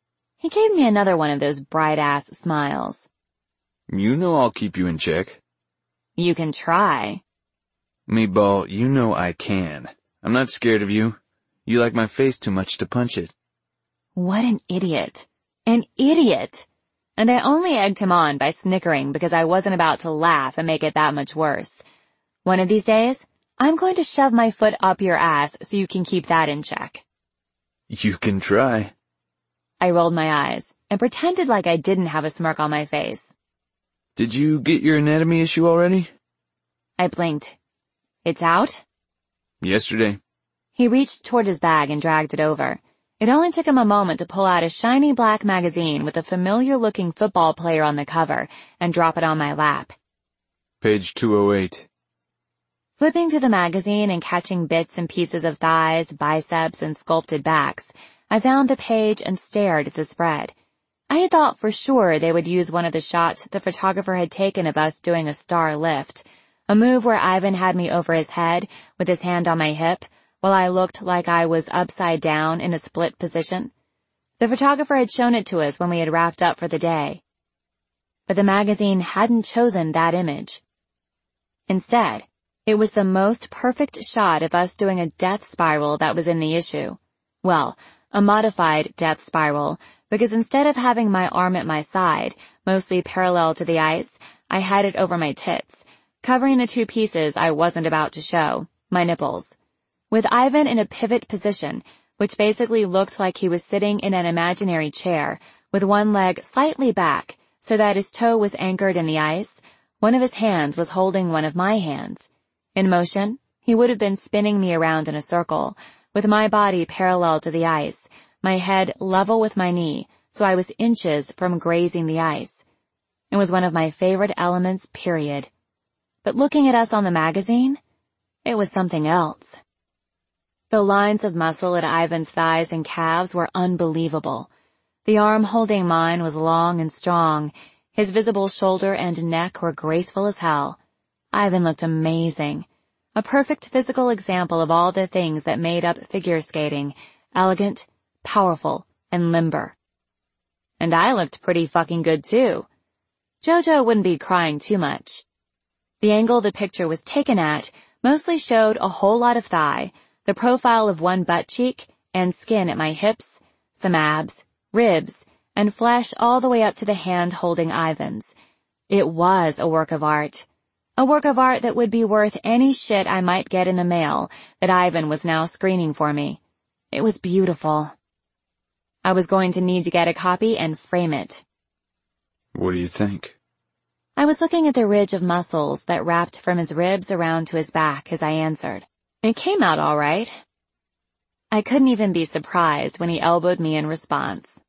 He gave me another one of those bright-ass smiles. You know I'll keep you in check. You can try. Meatball, you know I can. I'm not scared of you. You like my face too much to punch it. What an idiot. An idiot. And I only egged him on by snickering because I wasn't about to laugh and make it that much worse. One of these days, I'm going to shove my foot up your ass so you can keep that in check. You can try. I rolled my eyes and pretended like I didn't have a smirk on my face. Did you get your anatomy issue already? I blinked. It's out? Yesterday. He reached toward his bag and dragged it over. It only took him a moment to pull out a shiny black magazine with a familiar-looking football player on the cover and drop it on my lap. Page two oh eight. Flipping through the magazine and catching bits and pieces of thighs, biceps, and sculpted backs, I found the page and stared at the spread. I had thought for sure they would use one of the shots the photographer had taken of us doing a star lift, a move where Ivan had me over his head with his hand on my hip, while I looked like I was upside down in a split position. The photographer had shown it to us when we had wrapped up for the day. But the magazine hadn't chosen that image. Instead, it was the most perfect shot of us doing a death spiral that was in the issue. Well, a modified death spiral, because instead of having my arm at my side, mostly parallel to the ice, I had it over my tits, covering the two pieces I wasn't about to show, my nipples. With Ivan in a pivot position, which basically looked like he was sitting in an imaginary chair, with one leg slightly back, so that his toe was anchored in the ice, one of his hands was holding one of my hands. In motion, he would have been spinning me around in a circle, with my body parallel to the ice, my head level with my knee, so I was inches from grazing the ice. It was one of my favorite elements, period. But looking at us on the magazine, it was something else. The lines of muscle at Ivan's thighs and calves were unbelievable. The arm holding mine was long and strong. His visible shoulder and neck were graceful as hell. Ivan looked amazing. A perfect physical example of all the things that made up figure skating. Elegant, powerful, and limber. And I looked pretty fucking good too. Jojo wouldn't be crying too much. The angle the picture was taken at mostly showed a whole lot of thigh, the profile of one butt cheek, and skin at my hips, some abs, ribs, and flesh all the way up to the hand holding Ivan's. It was a work of art. A work of art that would be worth any shit I might get in the mail that Ivan was now screening for me. It was beautiful. I was going to need to get a copy and frame it. What do you think? I was looking at the ridge of muscles that wrapped from his ribs around to his back as I answered. It came out all right. I couldn't even be surprised when he elbowed me in response.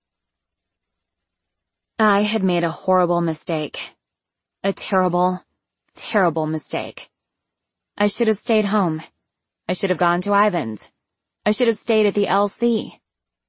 I had made a horrible mistake. A terrible, terrible mistake. I should have stayed home. I should have gone to Ivan's. I should have stayed at the L C.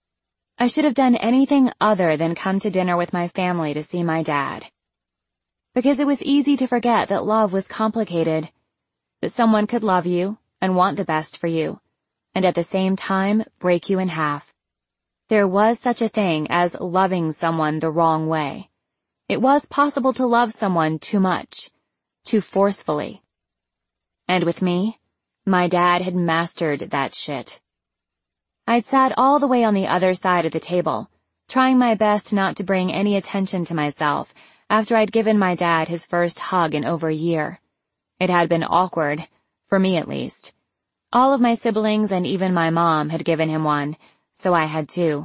I should have done anything other than come to dinner with my family to see my dad. Because it was easy to forget that love was complicated, that someone could love you and want the best for you, and at the same time break you in half. There was such a thing as loving someone the wrong way. It was possible to love someone too much, too forcefully. And with me, my dad had mastered that shit. I'd sat all the way on the other side of the table, trying my best not to bring any attention to myself after I'd given my dad his first hug in over a year. It had been awkward, for me at least. All of my siblings and even my mom had given him one, so I had too.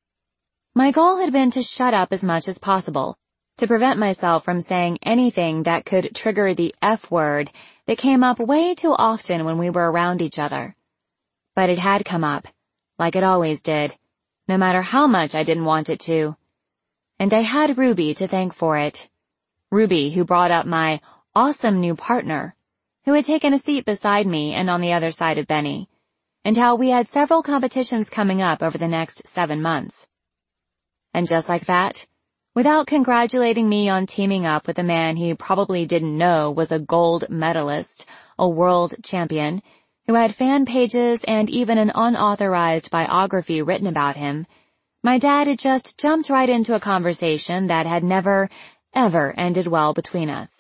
My goal had been to shut up as much as possible, to prevent myself from saying anything that could trigger the F word that came up way too often when we were around each other. But it had come up, like it always did, no matter how much I didn't want it to. And I had Ruby to thank for it. Ruby, who brought up my awesome new partner, who had taken a seat beside me and on the other side of Benny, and how we had several competitions coming up over the next seven months. And just like that, without congratulating me on teaming up with a man he probably didn't know was a gold medalist, a world champion, who had fan pages and even an unauthorized biography written about him, my dad had just jumped right into a conversation that had never, ever ended well between us.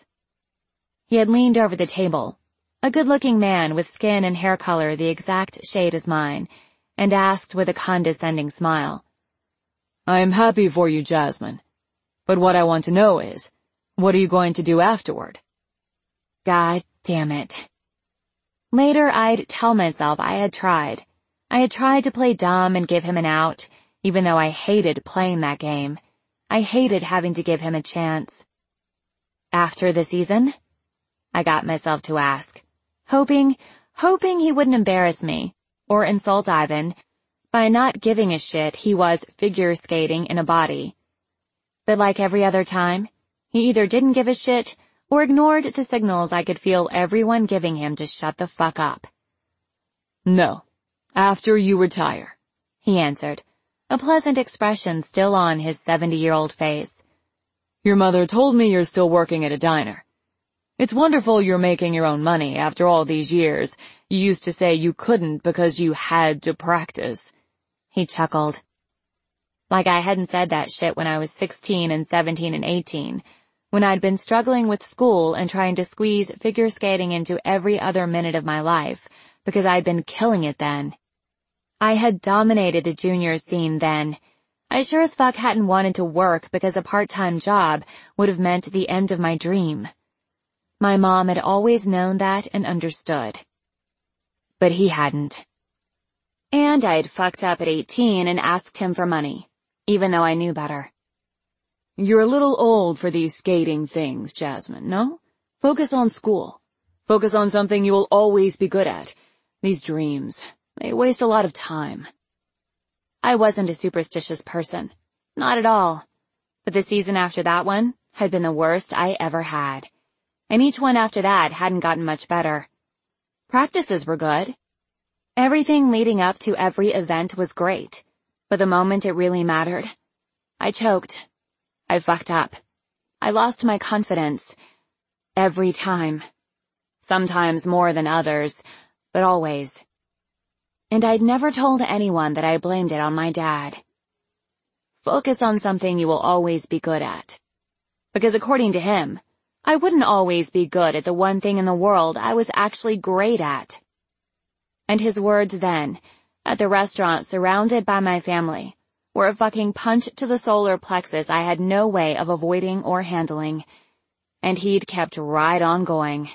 He had leaned over the table, a good-looking man with skin and hair color the exact shade as mine, and asked with a condescending smile, "I am happy for you, Jasmine. But what I want to know is, what are you going to do afterward?" God damn it. Later I'd tell myself I had tried. I had tried to play dumb and give him an out, even though I hated playing that game. I hated having to give him a chance. After the season? I got myself to ask, hoping, hoping he wouldn't embarrass me, or insult Ivan, by not giving a shit he was figure skating in a body. But like every other time, he either didn't give a shit or ignored the signals I could feel everyone giving him to shut the fuck up. "No, after you retire," he answered, a pleasant expression still on his seventy-year-old face. "Your mother told me you're still working at a diner. It's wonderful you're making your own money after all these years. You used to say you couldn't because you had to practice." He chuckled. Like I hadn't said that shit when I was sixteen and seventeen and eighteen, when I'd been struggling with school and trying to squeeze figure skating into every other minute of my life, because I'd been killing it then. I had dominated the junior scene then. I sure as fuck hadn't wanted to work because a part-time job would have meant the end of my dream. My mom had always known that and understood. But he hadn't. And I'd fucked up at eighteen and asked him for money, even though I knew better. "You're a little old for these skating things, Jasmine, no? Focus on school. Focus on something you will always be good at. These dreams, they waste a lot of time." I wasn't a superstitious person. Not at all. But the season after that one had been the worst I ever had. And each one after that hadn't gotten much better. Practices were good. Everything leading up to every event was great. But the moment it really mattered, I choked. I fucked up. I lost my confidence. Every time. Sometimes more than others, but always. And I'd never told anyone that I blamed it on my dad. Focus on something you will always be good at. Because according to him, I wouldn't always be good at the one thing in the world I was actually great at. And his words then, at the restaurant surrounded by my family, were a fucking punch to the solar plexus I had no way of avoiding or handling. And he'd kept right on going.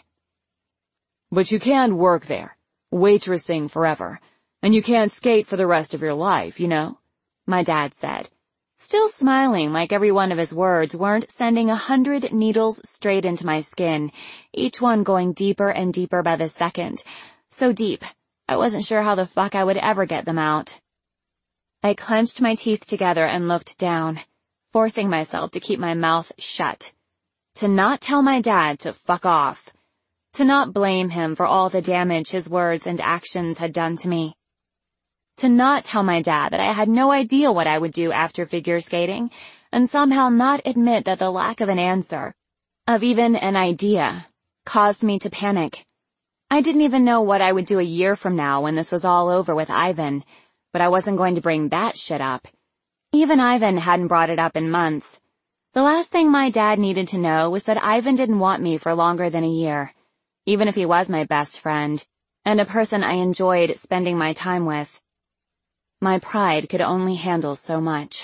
"But you can't work there, waitressing forever, and you can't skate for the rest of your life, you know," my dad said, still smiling like every one of his words weren't sending a hundred needles straight into my skin, each one going deeper and deeper by the second, so deep I wasn't sure how the fuck I would ever get them out. I clenched my teeth together and looked down, forcing myself to keep my mouth shut. To not tell my dad to fuck off. To not blame him for all the damage his words and actions had done to me. To not tell my dad that I had no idea what I would do after figure skating, and somehow not admit that the lack of an answer, of even an idea, caused me to panic. I didn't even know what I would do a year from now when this was all over with Ivan, but I wasn't going to bring that shit up. Even Ivan hadn't brought it up in months. The last thing my dad needed to know was that Ivan didn't want me for longer than a year, even if he was my best friend, and a person I enjoyed spending my time with. My pride could only handle so much.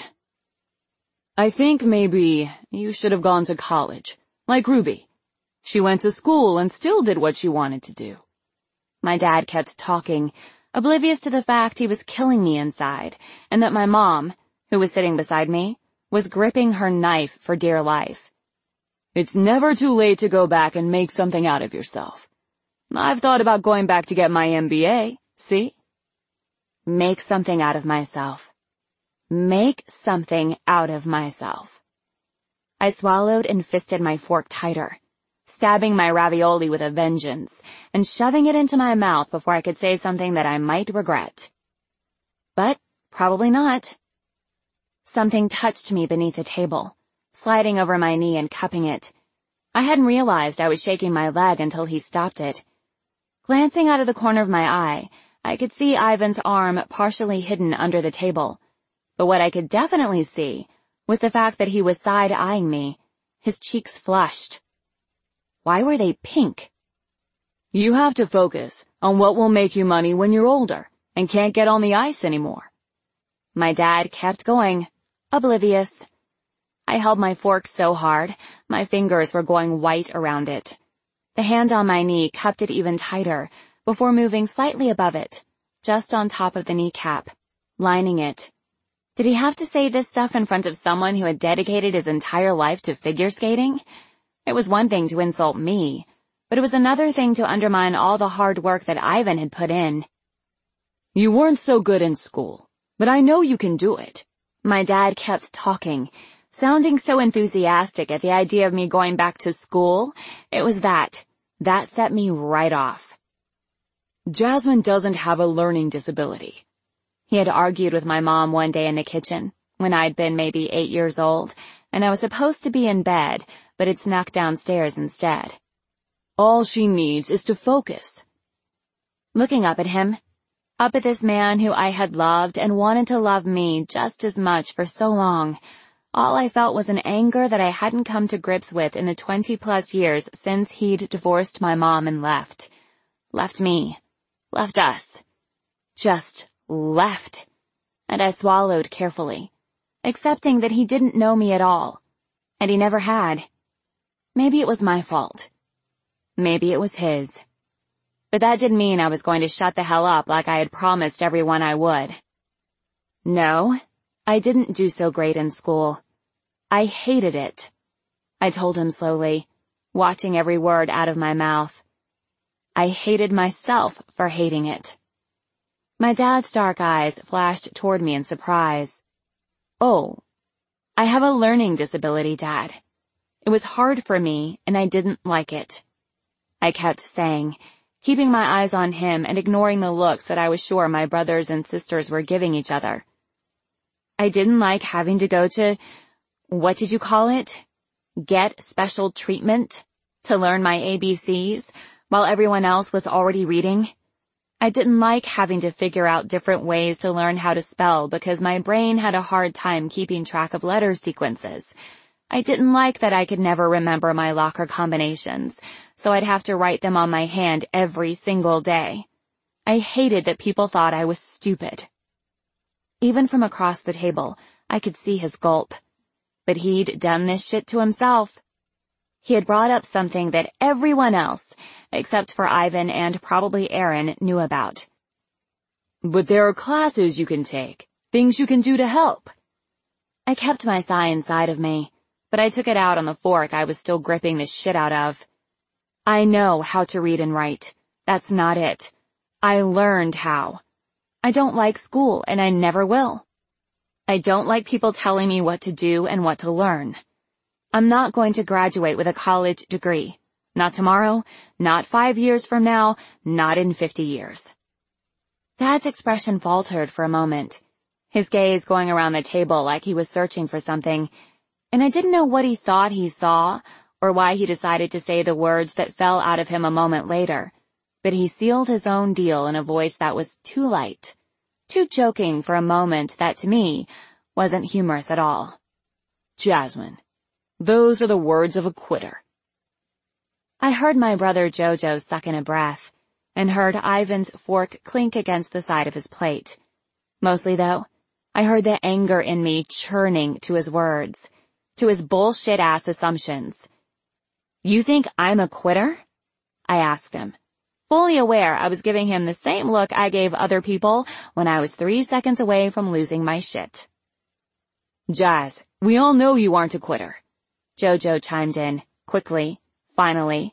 I think maybe you should have gone to college, like Ruby. She went to school and still did what she wanted to do. My dad kept talking, oblivious to the fact he was killing me inside, and that my mom, who was sitting beside me, was gripping her knife for dear life. It's never too late to go back and make something out of yourself. I've thought about going back to get my M B A, see? Make something out of myself. Make something out of myself. I swallowed and fisted my fork tighter, stabbing my ravioli with a vengeance, and shoving it into my mouth before I could say something that I might regret. But probably not. Something touched me beneath the table, sliding over my knee and cupping it. I hadn't realized I was shaking my leg until he stopped it. Glancing out of the corner of my eye, I could see Ivan's arm partially hidden under the table, but what I could definitely see was the fact that he was side-eyeing me, his cheeks flushed. Why were they pink? You have to focus on what will make you money when you're older and can't get on the ice anymore. My dad kept going, oblivious. I held my fork so hard, my fingers were going white around it. The hand on my knee cupped it even tighter before moving slightly above it, just on top of the kneecap, lining it. Did he have to say this stuff in front of someone who had dedicated his entire life to figure skating? It was one thing to insult me, but it was another thing to undermine all the hard work that Ivan had put in. You weren't so good in school, but I know you can do it. My dad kept talking, sounding so enthusiastic at the idea of me going back to school. It was that. That set me right off. Jasmine doesn't have a learning disability. He had argued with my mom one day in the kitchen, when I'd been maybe eight years old, and I was supposed to be in bed, but had snuck downstairs instead. All she needs is to focus. Looking up at him, up at this man who I had loved and wanted to love me just as much for so long, all I felt was an anger that I hadn't come to grips with in the twenty-plus years since he'd divorced my mom and left. Left me. Left us. Just left. And I swallowed carefully, accepting that he didn't know me at all. And he never had. Maybe it was my fault. Maybe it was his. But that didn't mean I was going to shut the hell up like I had promised everyone I would. No, I didn't do so great in school. I hated it. I told him slowly, watching every word out of my mouth. I hated myself for hating it. My dad's dark eyes flashed toward me in surprise. Oh, I have a learning disability, Dad. It was hard for me, and I didn't like it. I kept saying, keeping my eyes on him and ignoring the looks that I was sure my brothers and sisters were giving each other. I didn't like having to go to, what did you call it? Get special treatment to learn my A B Cs while everyone else was already reading. I didn't like having to figure out different ways to learn how to spell because my brain had a hard time keeping track of letter sequences. I didn't like that I could never remember my locker combinations, so I'd have to write them on my hand every single day. I hated that people thought I was stupid. Even from across the table, I could see his gulp. But he'd done this shit to himself. He had brought up something that everyone else, except for Ivan and probably Aaron, knew about. But there are classes you can take, things you can do to help. I kept my sigh inside of me, but I took it out on the fork I was still gripping the shit out of. I know how to read and write. That's not it. I learned how. I don't like school, and I never will. I don't like people telling me what to do and what to learn. I'm not going to graduate with a college degree. Not tomorrow, not five years from now, not in fifty years. Dad's expression faltered for a moment, his gaze going around the table like he was searching for something, and I didn't know what he thought he saw or why he decided to say the words that fell out of him a moment later, but he sealed his own deal in a voice that was too light, too joking for a moment that to me wasn't humorous at all. Jasmine, those are the words of a quitter. I heard my brother Jojo suck in a breath, and heard Ivan's fork clink against the side of his plate. Mostly, though, I heard the anger in me churning to his words, to his bullshit-ass assumptions. You think I'm a quitter? I asked him, fully aware I was giving him the same look I gave other people when I was three seconds away from losing my shit. Jazz, we all know you aren't a quitter. Jojo chimed in, quickly, finally.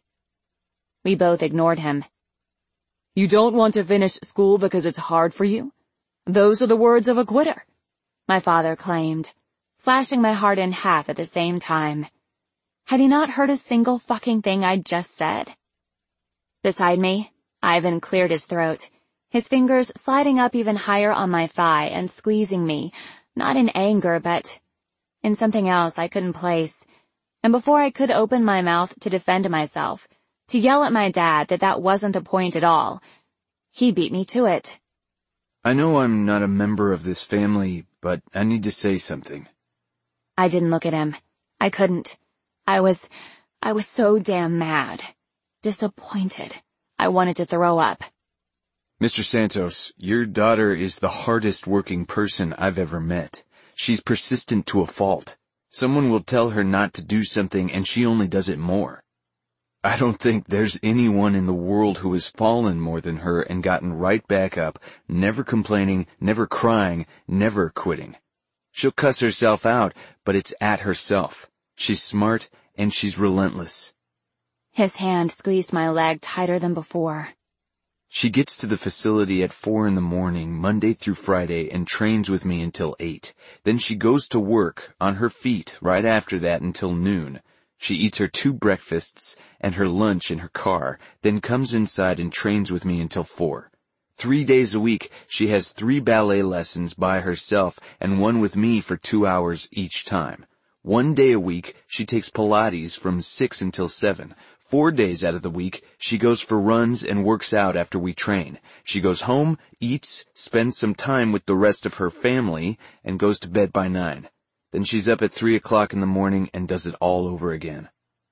We both ignored him. You don't want to finish school because it's hard for you? Those are the words of a quitter, my father claimed, slashing my heart in half at the same time. Had he not heard a single fucking thing I'd just said? Beside me, Ivan cleared his throat, his fingers sliding up even higher on my thigh and squeezing me, not in anger but in something else I couldn't place. And before I could open my mouth to defend myself, to yell at my dad that that wasn't the point at all, he beat me to it. I know I'm not a member of this family, but I need to say something. I didn't look at him. I couldn't. I was, I was so damn mad. Disappointed. I wanted to throw up. Mister Santos, your daughter is the hardest working person I've ever met. She's persistent to a fault. Someone will tell her not to do something and she only does it more. I don't think there's anyone in the world who has fallen more than her and gotten right back up, never complaining, never crying, never quitting. She'll cuss herself out, but it's at herself. She's smart and she's relentless. His hand squeezed my leg tighter than before. She gets to the facility at four in the morning, Monday through Friday, and trains with me until eight. Then she goes to work, on her feet, right after that until noon. She eats her two breakfasts and her lunch in her car, then comes inside and trains with me until four. Three days a week, she has three ballet lessons by herself and one with me for two hours each time. One day a week, she takes Pilates from six until seven. Four days out of the week, she goes for runs and works out after we train. She goes home, eats, spends some time with the rest of her family, and goes to bed by nine. Then she's up at three o'clock in the morning and does it all over again.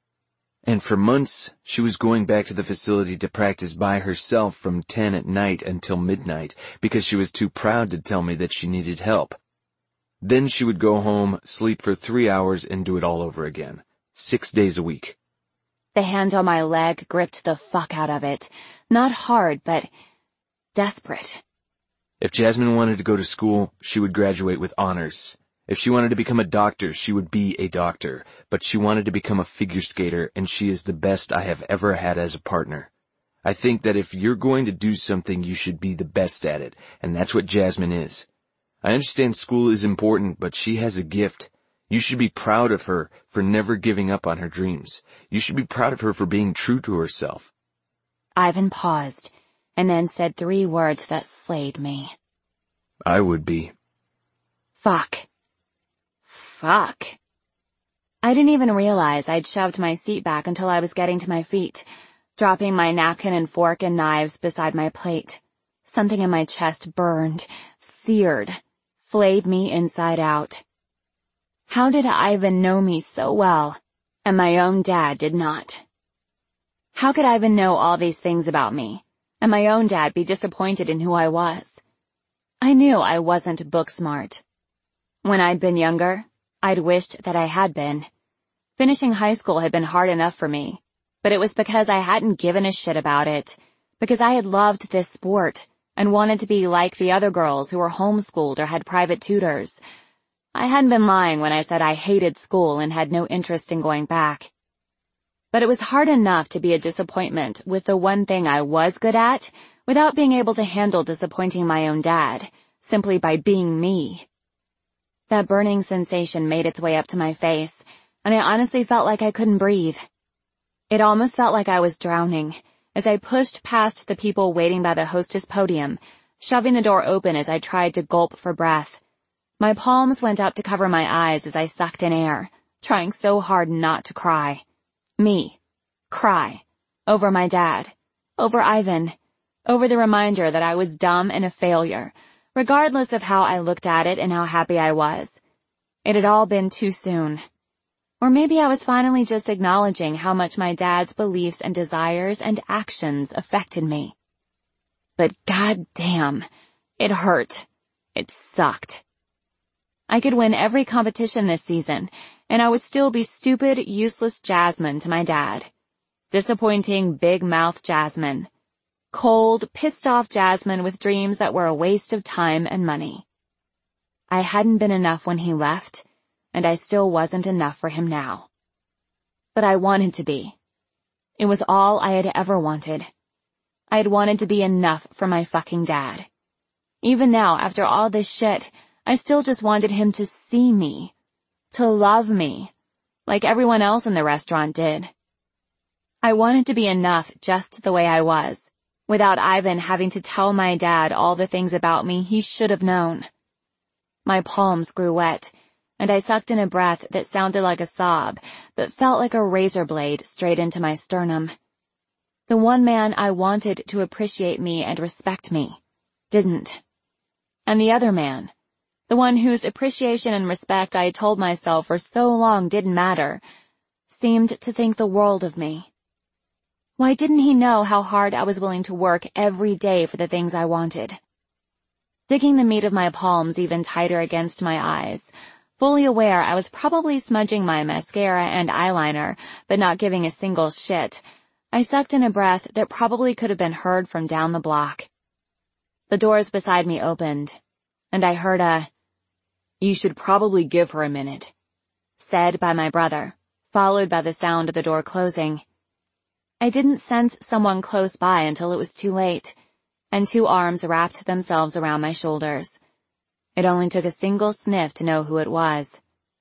And for months, she was going back to the facility to practice by herself from ten at night until midnight because she was too proud to tell me that she needed help. Then she would go home, sleep for three hours, and do it all over again. Six days a week. The hand on my leg gripped the fuck out of it. Not hard, but desperate. If Jasmine wanted to go to school, she would graduate with honors. If she wanted to become a doctor, she would be a doctor. But she wanted to become a figure skater, and she is the best I have ever had as a partner. I think that if you're going to do something, you should be the best at it, and that's what Jasmine is. I understand school is important, but she has a gift. You should be proud of her for never giving up on her dreams. You should be proud of her for being true to herself. Ivan paused, and then said three words that slayed me. I would be. Fuck. Fuck. I didn't even realize I'd shoved my seat back until I was getting to my feet, dropping my napkin and fork and knives beside my plate. Something in my chest burned, seared, flayed me inside out. How did Ivan know me so well, and my own dad did not? How could Ivan know all these things about me, and my own dad be disappointed in who I was? I knew I wasn't book smart. When I'd been younger, I'd wished that I had been. Finishing high school had been hard enough for me, but it was because I hadn't given a shit about it, because I had loved this sport and wanted to be like the other girls who were homeschooled or had private tutors. I hadn't been lying when I said I hated school and had no interest in going back. But it was hard enough to be a disappointment with the one thing I was good at without being able to handle disappointing my own dad, simply by being me. That burning sensation made its way up to my face, and I honestly felt like I couldn't breathe. It almost felt like I was drowning, as I pushed past the people waiting by the hostess podium, shoving the door open as I tried to gulp for breath. My palms went up to cover my eyes as I sucked in air, trying so hard not to cry. Me. Cry. Over my dad. Over Ivan. Over the reminder that I was dumb and a failure, regardless of how I looked at it and how happy I was. It had all been too soon. Or maybe I was finally just acknowledging how much my dad's beliefs and desires and actions affected me. But goddamn, it hurt. It sucked. I could win every competition this season, and I would still be stupid, useless Jasmine to my dad. Disappointing, big-mouth Jasmine. Cold, pissed-off Jasmine with dreams that were a waste of time and money. I hadn't been enough when he left, and I still wasn't enough for him now. But I wanted to be. It was all I had ever wanted. I had wanted to be enough for my fucking dad. Even now, after all this shit, I still just wanted him to see me, to love me, like everyone else in the restaurant did. I wanted to be enough just the way I was, without Ivan having to tell my dad all the things about me he should have known. My palms grew wet, and I sucked in a breath that sounded like a sob, but felt like a razor blade straight into my sternum. The one man I wanted to appreciate me and respect me didn't. And the other man, the one whose appreciation and respect I had told myself for so long didn't matter, seemed to think the world of me. Why didn't he know how hard I was willing to work every day for the things I wanted? Digging the meat of my palms even tighter against my eyes, fully aware I was probably smudging my mascara and eyeliner, but not giving a single shit, I sucked in a breath that probably could have been heard from down the block. The doors beside me opened, and I heard a, "You should probably give her a minute," said by my brother, followed by the sound of the door closing. I didn't sense someone close by until it was too late, and two arms wrapped themselves around my shoulders. It only took a single sniff to know who it was.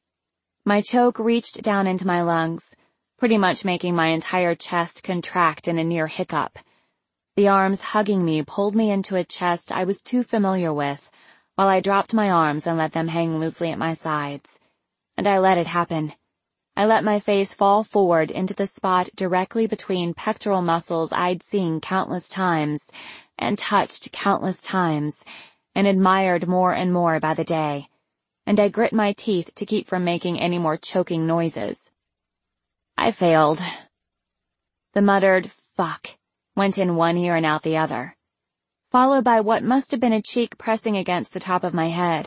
My choke reached down into my lungs, pretty much making my entire chest contract in a near hiccup. The arms hugging me pulled me into a chest I was too familiar with, while I dropped my arms and let them hang loosely at my sides. And I let it happen. I let my face fall forward into the spot directly between pectoral muscles I'd seen countless times, and touched countless times, and admired more and more by the day, and I grit my teeth to keep from making any more choking noises. I failed. The muttered "fuck" went in one ear and out the other, followed by what must have been a cheek pressing against the top of my head.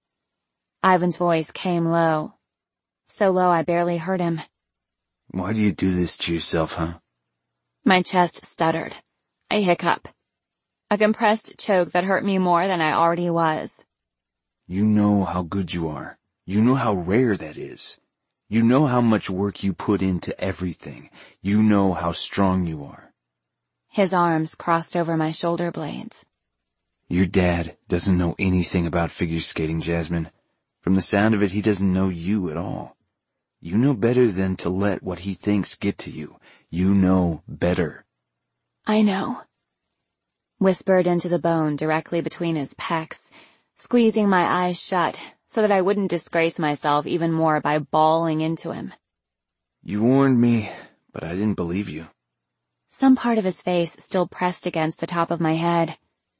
Ivan's voice came low, so low I barely heard him. "Why do you do this to yourself, huh?" My chest stuttered. I hiccup. A compressed choke that hurt me more than I already was. "You know how good you are. You know how rare that is. You know how much work you put into everything. You know how strong you are." His arms crossed over my shoulder blades. "Your dad doesn't know anything about figure skating, Jasmine. From the sound of it, he doesn't know you at all. You know better than to let what he thinks get to you. You know better." "I know," whispered into the bone directly between his pecs, squeezing my eyes shut so that I wouldn't disgrace myself even more by bawling into him. "You warned me, but I didn't believe you." Some part of his face still pressed against the top of my head.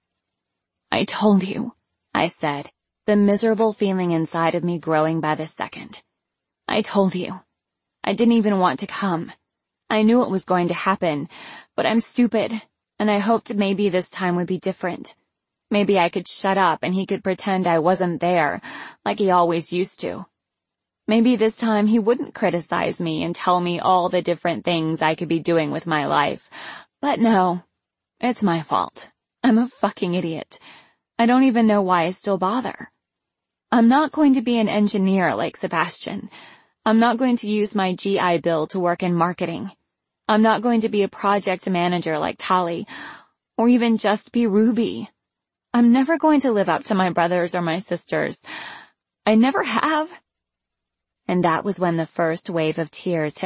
"I told you," I said, the miserable feeling inside of me growing by the second. "I told you. I didn't even want to come. I knew it was going to happen, but I'm stupid, and I hoped maybe this time would be different. Maybe I could shut up and he could pretend I wasn't there, like he always used to. Maybe this time he wouldn't criticize me and tell me all the different things I could be doing with my life. But no, it's my fault. I'm a fucking idiot. I don't even know why I still bother. I'm not going to be an engineer like Sebastian. I'm not going to use my G I Bill to work in marketing. I'm not going to be a project manager like Tali, or even just be Ruby. I'm never going to live up to my brothers or my sisters. I never have. And that was when the first wave of tears hit